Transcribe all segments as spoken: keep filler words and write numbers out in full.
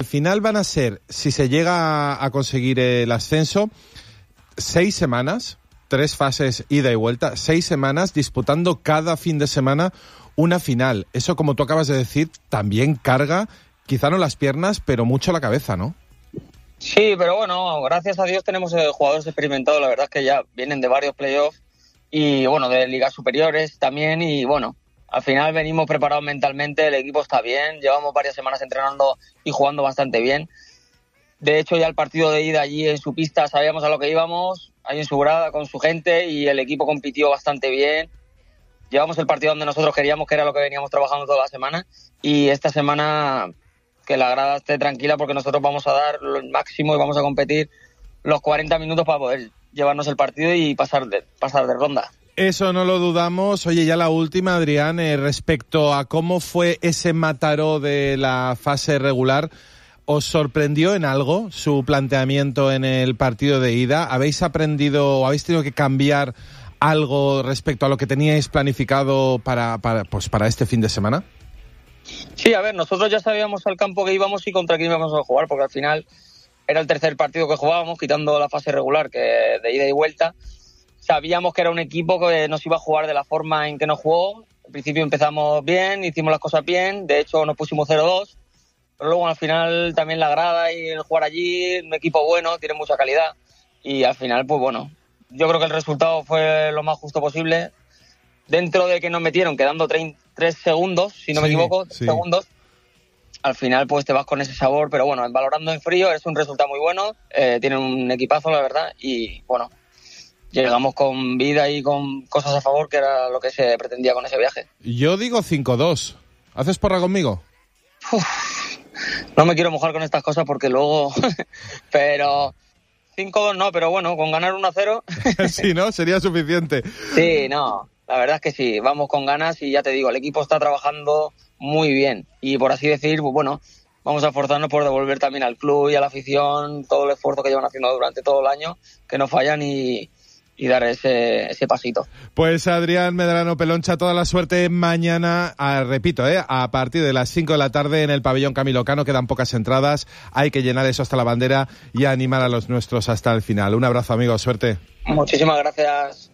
final van a ser, si se llega a conseguir el ascenso, seis semanas, tres fases ida y vuelta, seis semanas disputando cada fin de semana una final. Eso, como tú acabas de decir, también carga, quizá no las piernas, pero mucho la cabeza, ¿no? Sí, pero bueno, gracias a Dios tenemos eh, jugadores experimentados, la verdad es que ya vienen de varios playoffs y bueno, de ligas superiores también, y bueno, al final venimos preparados mentalmente, el equipo está bien, llevamos varias semanas entrenando y jugando bastante bien. De hecho, ya el partido de ida allí en su pista sabíamos a lo que íbamos, ahí en su grada con su gente, y el equipo compitió bastante bien. Llevamos el partido donde nosotros queríamos, que era lo que veníamos trabajando toda la semana, y esta semana que la grada esté tranquila porque nosotros vamos a dar lo máximo y vamos a competir los cuarenta minutos para poder llevarnos el partido y pasar de, pasar de ronda. Eso no lo dudamos. Oye, ya la última, Adrián, eh, respecto a cómo fue ese Mataró de la fase regular, ¿os sorprendió en algo su planteamiento en el partido de ida? ¿Habéis aprendido o habéis tenido que cambiar algo respecto a lo que teníais planificado para, para, pues para este fin de semana? Sí, a ver, nosotros ya sabíamos al campo que íbamos y contra quién íbamos a jugar, porque al final era el tercer partido que jugábamos, quitando la fase regular, que de ida y vuelta. Sabíamos que era un equipo que nos iba a jugar de la forma en que nos jugó. Al principio empezamos bien, hicimos las cosas bien, de hecho nos pusimos cero dos, pero luego al final también la grada y el jugar allí, un equipo bueno, tiene mucha calidad, y al final, pues bueno, yo creo que el resultado fue lo más justo posible, dentro de que nos metieron quedando tres segundos, si no sí, me equivoco, sí. segundos. Al final pues te vas con ese sabor, pero bueno, valorando en frío es un resultado muy bueno, eh, tienen un equipazo la verdad, y bueno, llegamos con vida y con cosas a favor, que era lo que se pretendía con ese viaje. Yo digo cinco dos. ¿Haces porra conmigo? Uf, no me quiero mojar con estas cosas porque luego... pero cinco dos no, pero bueno, con ganar uno a cero... sí, ¿no? Sería suficiente. Sí, no, la verdad es que sí, vamos con ganas y ya te digo, el equipo está trabajando muy bien. Y por así decir, pues bueno, vamos a esforzarnos por devolver también al club y a la afición todo el esfuerzo que llevan haciendo durante todo el año, que no fallan, y... y dar ese, ese pasito. Pues Adrián Medrano Peloncha, toda la suerte mañana, a, repito, eh, a partir de las cinco de la tarde en el pabellón Camilo Cano. Quedan pocas entradas, hay que llenar eso hasta la bandera y animar a los nuestros hasta el final. Un abrazo, amigo, suerte. Muchísimas gracias.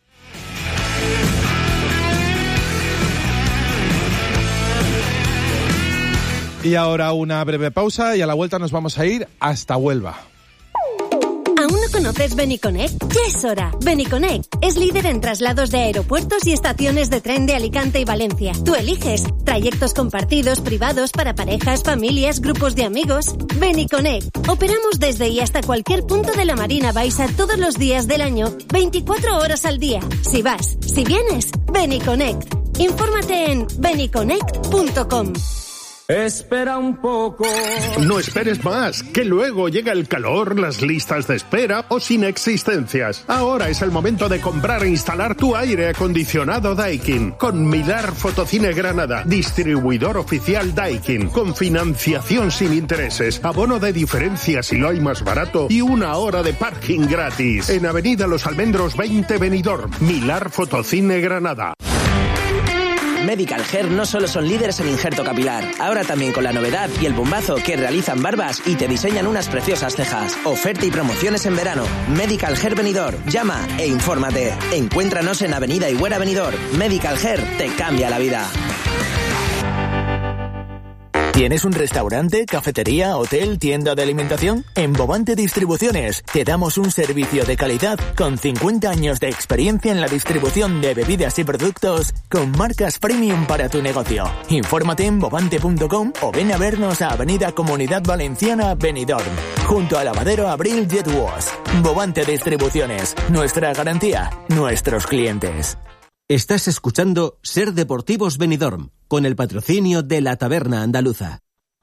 Y ahora una breve pausa y a la vuelta nos vamos a ir hasta Huelva. ¿Aún no conoces Beniconnect? Ya es hora. Beniconnect es líder en traslados de aeropuertos y estaciones de tren de Alicante y Valencia. Tú eliges trayectos compartidos, privados, para parejas, familias, grupos de amigos. Beniconnect. Operamos desde y hasta cualquier punto de la Marina Baixa todos los días del año, veinticuatro horas al día. Si vas, si vienes, Beniconnect. Infórmate en beniconnect punto com. Espera un poco. No esperes más, que luego llega el calor, las listas de espera o sin existencias. Ahora es el momento de comprar e instalar tu aire acondicionado Daikin. Con Milar Fotocine Granada, distribuidor oficial Daikin. Con financiación sin intereses, abono de diferencia si lo hay más barato y una hora de parking gratis. En Avenida Los Almendros veinte Benidorm. Milar Fotocine Granada. Medical Hair no solo son líderes en injerto capilar, ahora también con la novedad y el bombazo que realizan barbas y te diseñan unas preciosas cejas. Oferta y promociones en verano. Medical Hair Benidorm. Llama e infórmate. Encuéntranos en Avenida Higuera Benidorm. Medical Hair te cambia la vida. ¿Tienes un restaurante, cafetería, hotel, tienda de alimentación? En Bovante Distribuciones te damos un servicio de calidad con cincuenta años de experiencia en la distribución de bebidas y productos con marcas premium para tu negocio. Infórmate en bovante punto com o ven a vernos a Avenida Comunidad Valenciana Benidorm, junto al lavadero Abril Jet Wash. Bovante Distribuciones, nuestra garantía, nuestros clientes. Estás escuchando Ser Deportivos Benidorm, con el patrocinio de la Taberna Andaluza.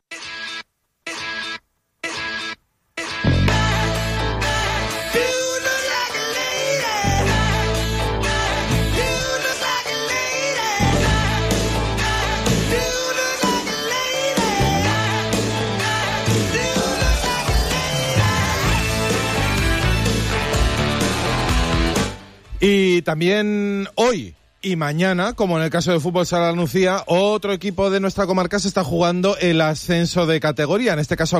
Y también hoy y mañana, como en el caso del Fútbol Sala Nucía, otro equipo de nuestra comarca se está jugando el ascenso de categoría, en este caso